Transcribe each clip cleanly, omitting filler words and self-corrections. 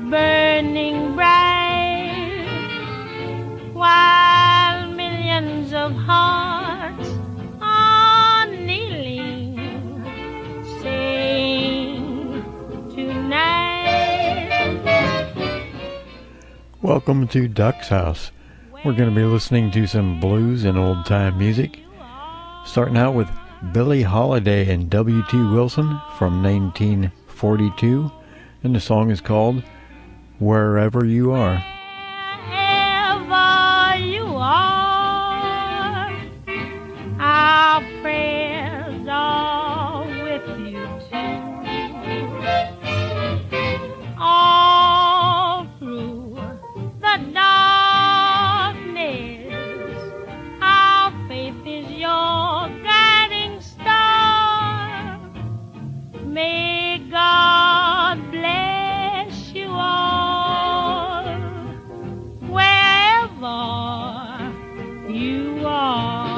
burning bright, while millions of hearts are kneeling, sing tonight. Welcome to Duck's House. We're going to be listening to some blues and old-time music, starting out with Billie Holiday and W.T. Wilson from 1942, and the song is called Wherever You Are. Wherever you are, our prayers are with you too. All through the darkness, our faith is your guiding star. May God bless you all, wherever you are.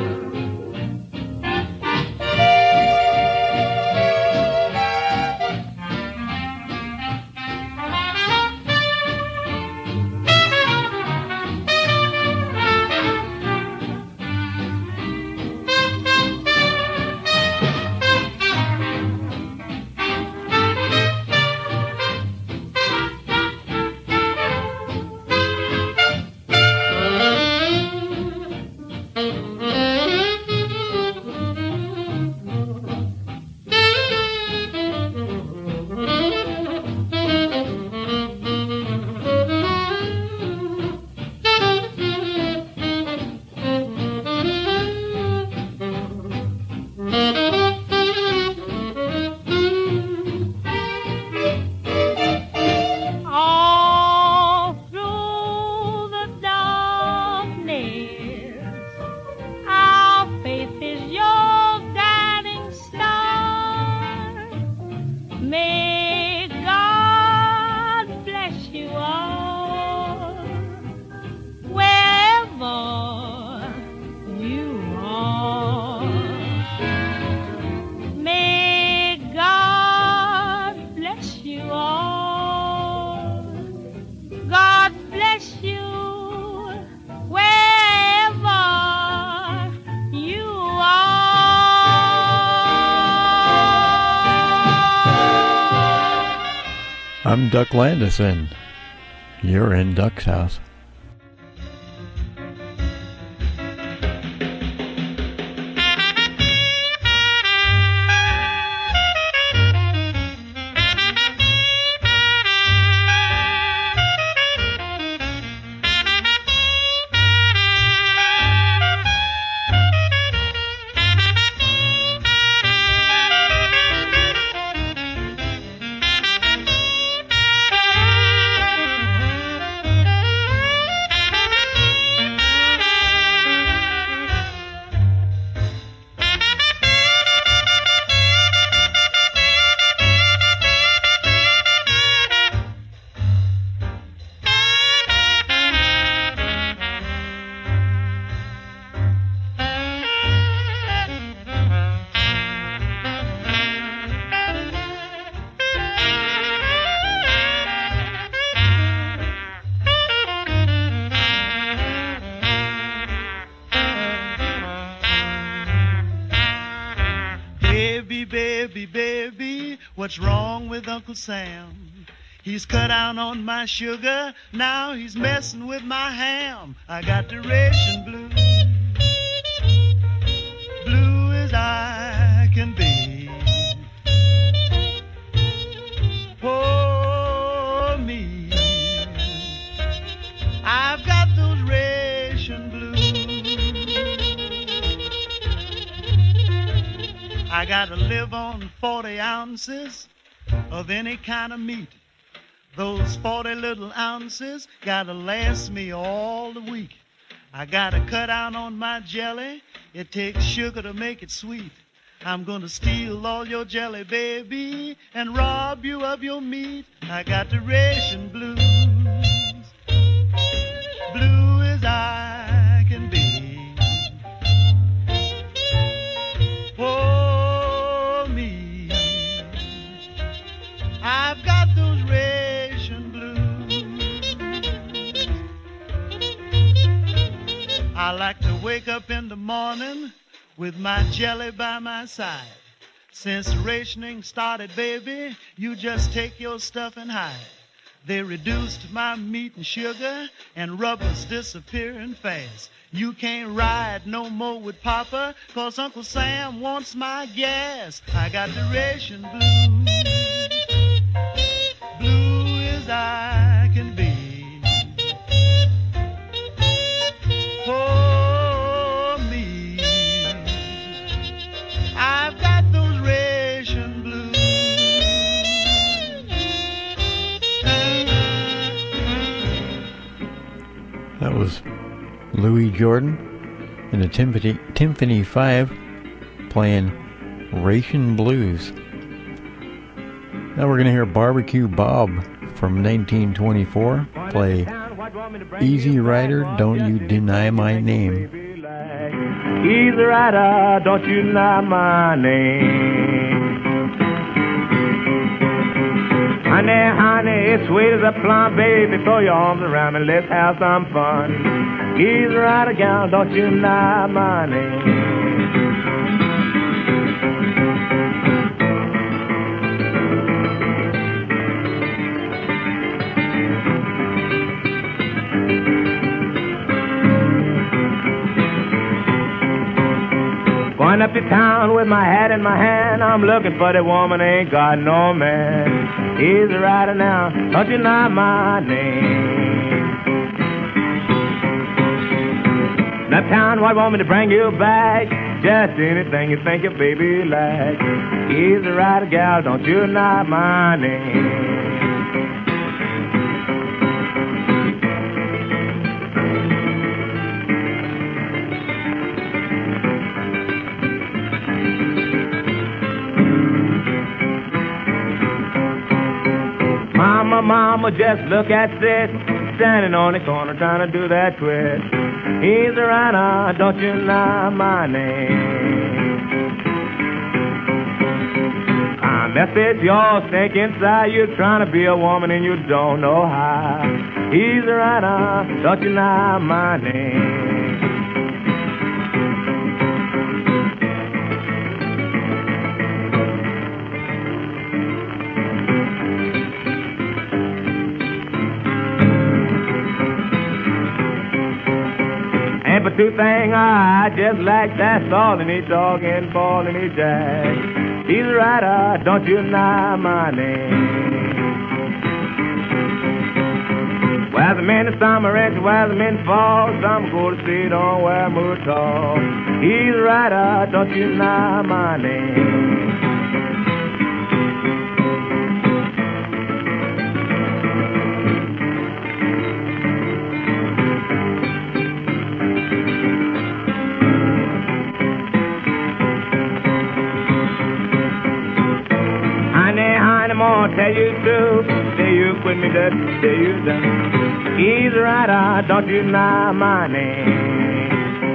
I'm Duck Landis, and you're in Duck's House. What's wrong with Uncle Sam? He's cut out on my sugar, now he's messing with my ham. I got the ration blue, blue as I can be. For me, I've got those ration blues. I gotta live on 40 ounces of any kind of meat. Those 40 little ounces gotta last me all the week. I gotta cut out on my jelly. It takes sugar to make it sweet. I'm gonna steal all your jelly, baby, and rob you of your meat. I got the ration blues, blue as I can be. For me, I've got those ration blues. I like to wake up in the morning with my jelly by my side. Since rationing started, baby, you just take your stuff and hide. They reduced my meat and sugar, and rubber's disappearing fast. You can't ride no more with Papa, 'cause Uncle Sam wants my gas. I got the ration blues, blue as I can be. For me, I've got those ration blues. That was Louis Jordan and the Timpani 5 playing Ration Blues. Now we're going to hear Barbecue Bob from 1924 play Easy Rider, Don't You Deny My Name. Easy Rider, don't you deny my name. Honey, honey, it's sweet as a plum, baby. Throw your arms around me, let's have some fun. Easy Rider, gal, don't you deny my name. Going up to town with my hat in my hand, I'm looking for the woman, ain't got no man. Easy Rider now, don't you deny my name. Uptown, what want me to bring you back? Just anything you think your baby like. Easy Rider, gal, don't you deny my name. Mama, just look at this, standing on the corner trying to do that twist. Easy Rider, don't you deny my name. A message y'all think inside, you're trying to be a woman and you don't know how. Easy Rider, don't you deny my name. But two things I just like, that's all in each dog and ball in each jack. Easy Rider, don't you deny my name. Where's the man in summer and where's the man in fall? Some go to see, don't wear mood tall. Easy Rider, don't you deny my name. Tell you true, say you quit me, that say you done. Easy Rider, don't you deny my name.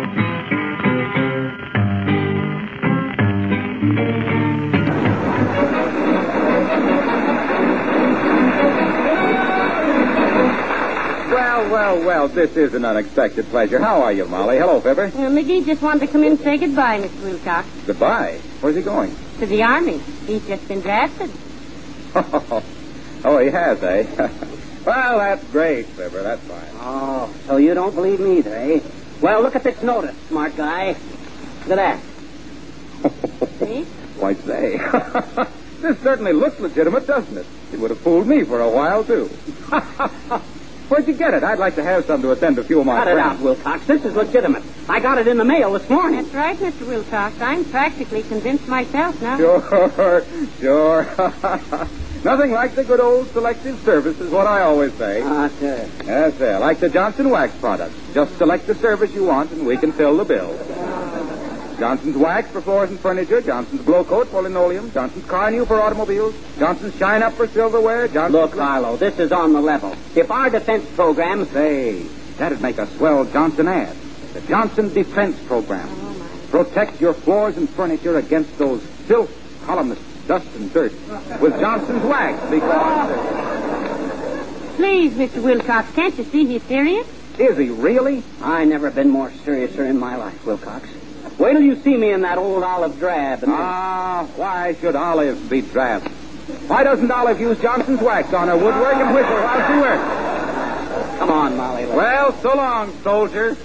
Well, this is an unexpected pleasure. How are you, Molly? Hello, Fibber. McGee just wanted to come in and say goodbye, Mr. Wilcox. Goodbye? Where's he going? To the Army. He's just been drafted. Oh, he has, eh? Well, that's great, Fibber. That's fine. Oh, so you don't believe me either, eh? Well, look at this notice, smart guy. Look at that. See? Why, say, this certainly looks legitimate, doesn't it? It would have fooled me for a while, too. Where'd you get it? I'd like to have some to attend a few of my Cut friends. it out, Wilcox. This is legitimate. I got it in the mail this morning. That's right, Mr. Wilcox. I'm practically convinced myself now. Sure. Nothing like the good old selective service is what I always say. Sir. Yes, sir. Like the Johnson Wax product. Just select the service you want and we can fill the bill. Johnson's Wax for floors and furniture. Johnson's Glow Coat for linoleum. Johnson's Carnew for automobiles. Johnson's Shine Up for silverware. Johnson's... Look, Harlow, this is on the level. If our defense program... Say, that'd make a swell Johnson ad. The Johnson Defense Program. Protect your floors and furniture against those filth columnists, dust and dirt with Johnson's Wax because... Please, Mr. Wilcox, can't you see he's serious? Is he really? I never been more seriouser in my life, Wilcox. Wait till you see me in that old olive drab. Why should Olive be drab? Why doesn't Olive use Johnson's wax on her woodwork and whistle while she works? Come on, Molly. Well, so long, soldier.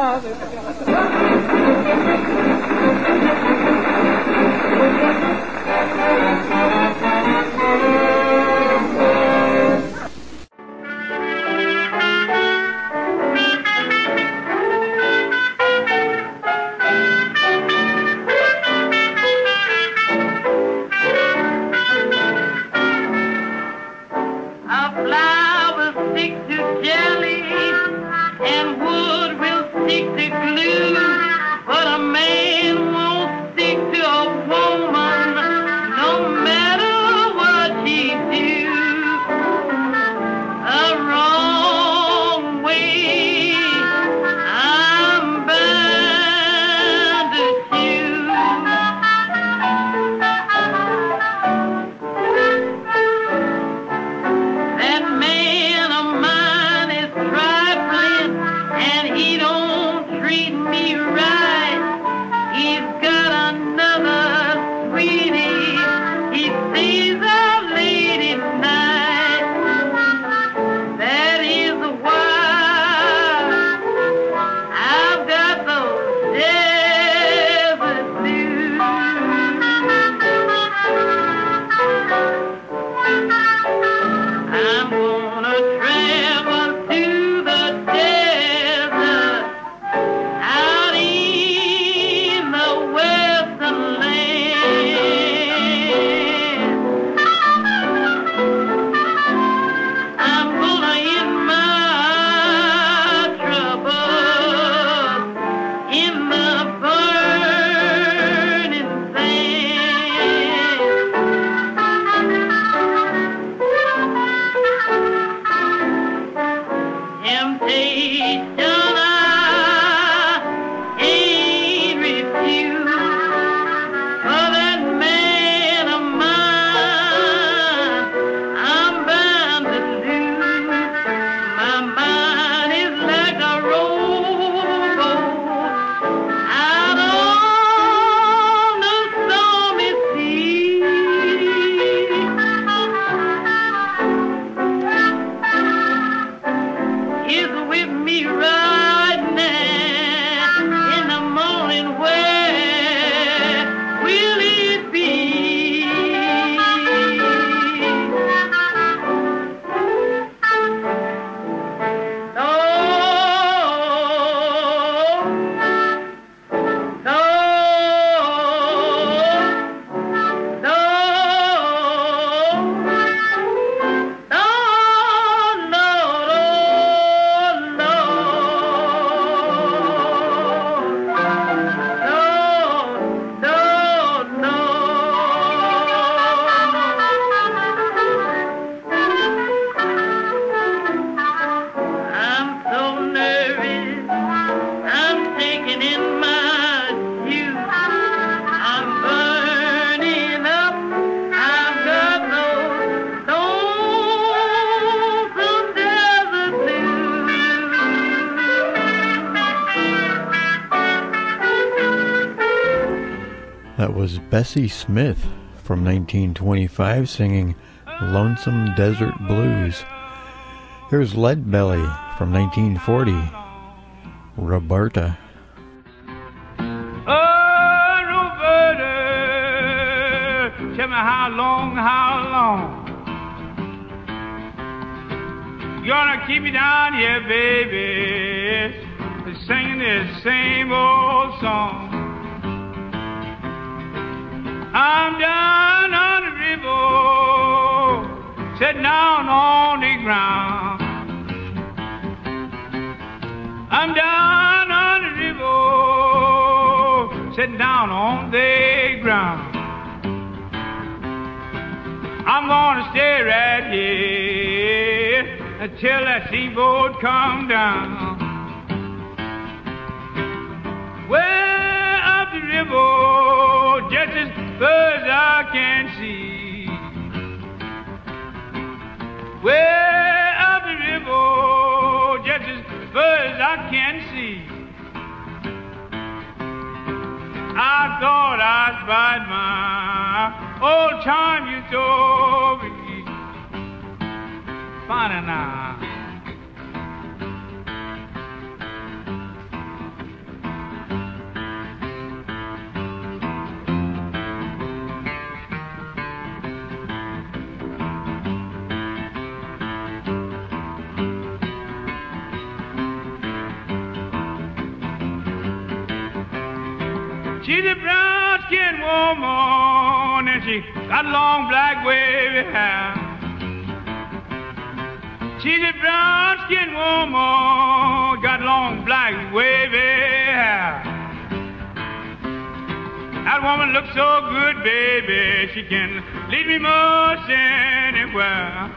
That was Bessie Smith from 1925 singing Lonesome Desert Blues. Here's Leadbelly from 1940, Roberta. Oh, Roberta, tell me how long you gonna keep me down here, baby, singing this same old song. I'm down on the river, sitting down on the ground. I'm down on the river, sitting down on the ground. I'm gonna stay right here until that steamboat come down. Way up the river, just as far as I can see. Way up the river, just as far as I can see. I thought I spied my old charm you told me. Funny now. She's a brown-skinned woman, and she got long black wavy hair. She's a brown-skinned woman, got long black wavy hair. That woman looks so good, baby, she can lead me most anywhere.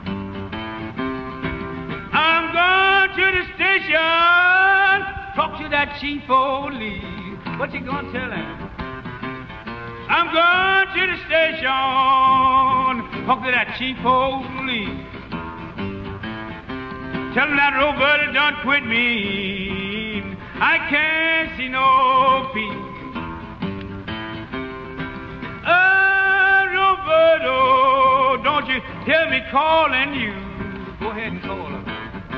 I'm going to the station, talk to that chief old Lee. What you gonna tell him? I'm going to the station, talk to that chief old Lee. Tell him that Roberta done quit me. I can't see no peace. Roberta, don't you hear me calling you? Go ahead and call her.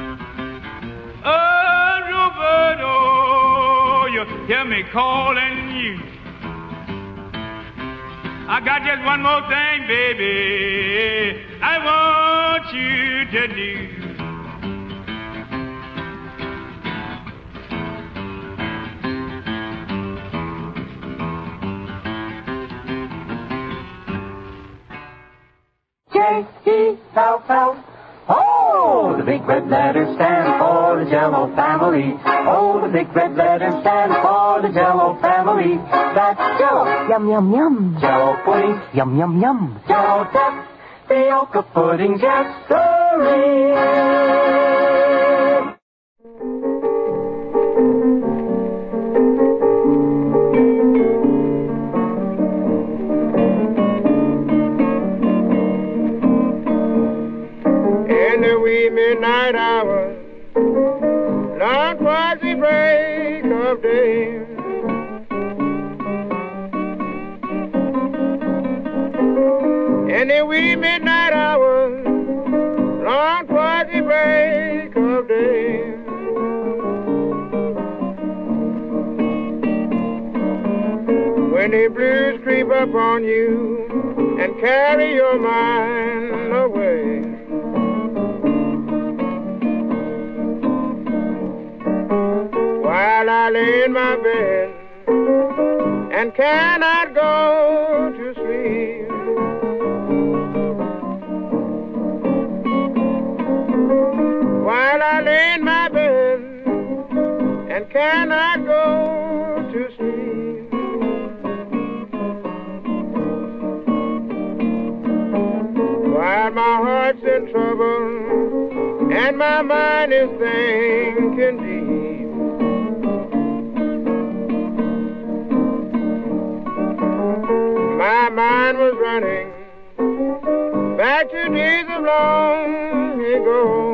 Roberta, you hear me calling you. I got just one more thing, baby, I want you to do. J-E-L-L. Oh, the big red letters stand for the Jell-O family. Oh, the big red letters stand for the Jell-O family. That's Jell-O, yum, yum, yum. Jell-O pudding, yum, yum, yum. Jell-O tapioca pudding, yes, sirree. Midnight hour, long towards the break of day. In the wee midnight hour, long towards the break of day. When the blues creep up on you and carry your mind away. While I lay in my bed and cannot go to sleep, while I lay in my bed and cannot go to sleep, while my heart's in trouble and my mind is thinking deep. My mind was running back to days of long ago.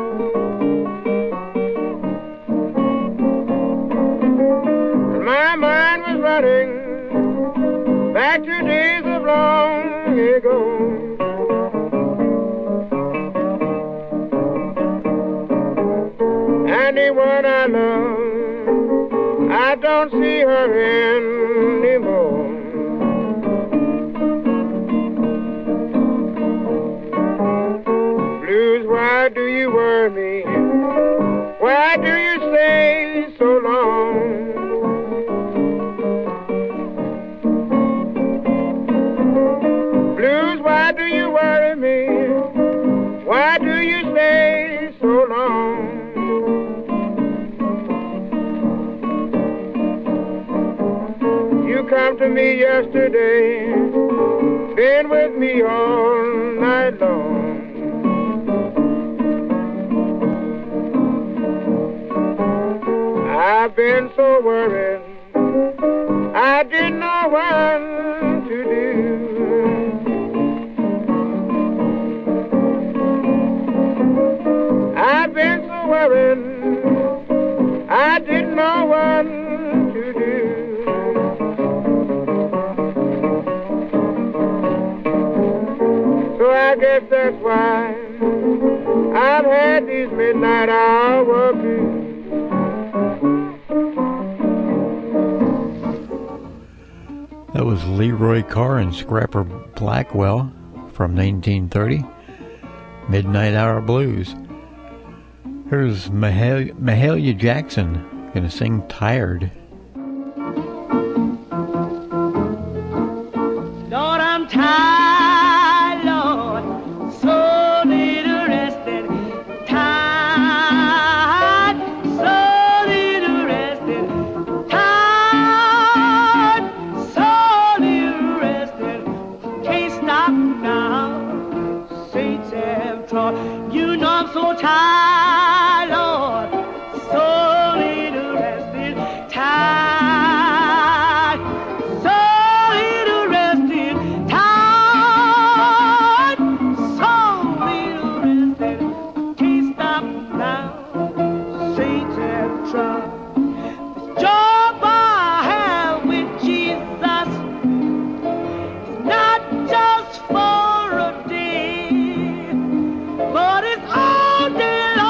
My mind was running back to days of long ago. And the one I love, I don't see her anymore. Why do you worry me? Why do you stay so long? Blues, why do you worry me? Why do you stay so long? You come to me yesterday, been with me all night long. I've been so worried, I didn't know what to do. I've been so worried, loving I didn't know what to do. So I guess that's why I've had these midnight hour blues. That was Leroy Carr and Scrapper Blackwell from 1930, Midnight Hour Blues. Here's Mahalia Jackson gonna sing Tired. Lord, I'm tired, Lord, so little rested. Tired, so little rested. Tired, so little rested. Can't stop now, saints have trod. You know I'm so tired, Lord, so little rested. Tired, so little rested. Tired, so little rested. Can't stop now, saints have tried. This job I have with Jesus is not just for a day, but it's all day long.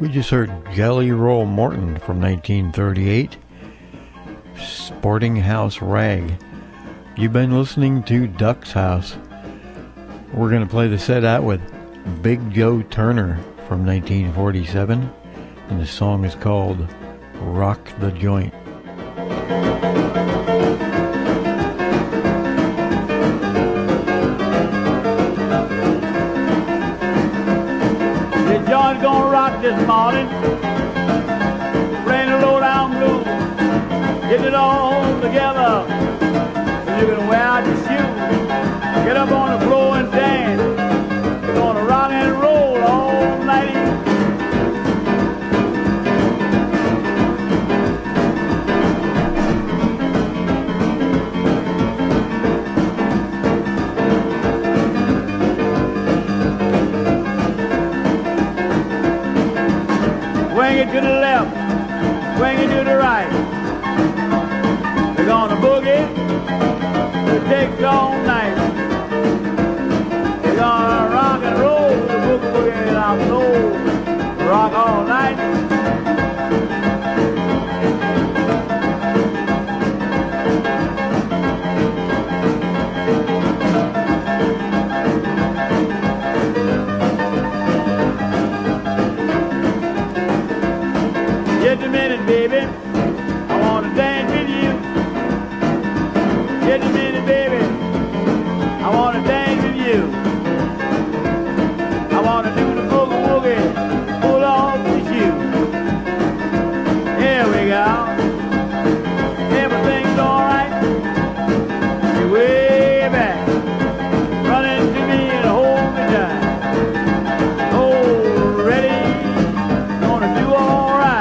We just heard Jelly Roll Morton from 1938, Sporting House Rag. You've been listening to Duck's House. We're going to play the set out with Big Joe Turner from 1947, and the song is called Rock the Joint. The joint's gonna rock this morning, playing the low down blues, get it all together, so you can wear out your shoes, get up on the floor and dance, we're gonna rock and roll all night. Swing it to the left, swing it to the right. We're gonna boogie, it takes all night. We're gonna rock and roll, the boogie woogie in our soul. Rock all night. Just a minute, baby, I wanna dance with you. Just a minute, baby, I wanna dance with you. I wanna do the boogie woogie, pull off the shoe. Here we go. Everything's alright. You're way back, running to me and hold me tight. Oh, ready, gonna do all right.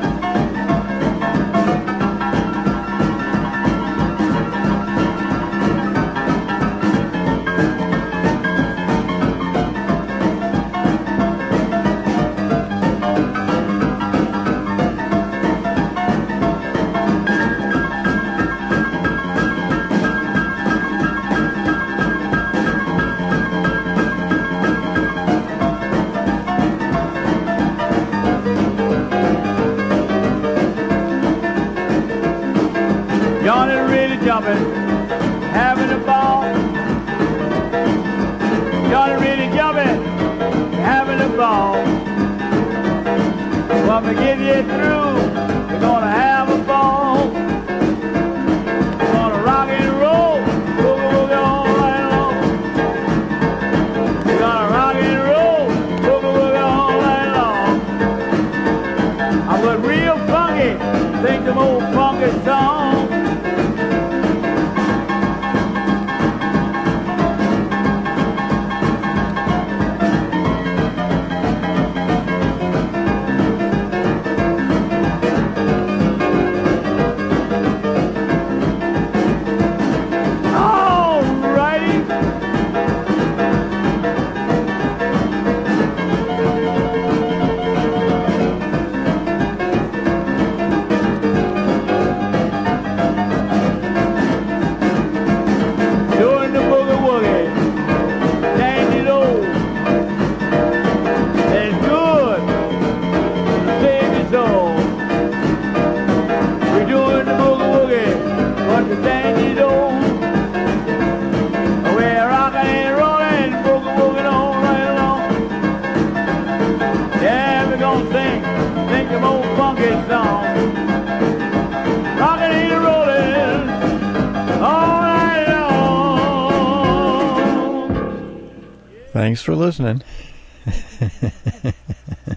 Johnny really jumping, having a ball. Johnny really jumping, having a ball. When we get you through, we're gonna have a ball. We're gonna rock and roll, boogie woogie all night long. We're gonna rock and roll, boogie woogie all night long. I was real funky, think them old funky songs. Thanks for listening.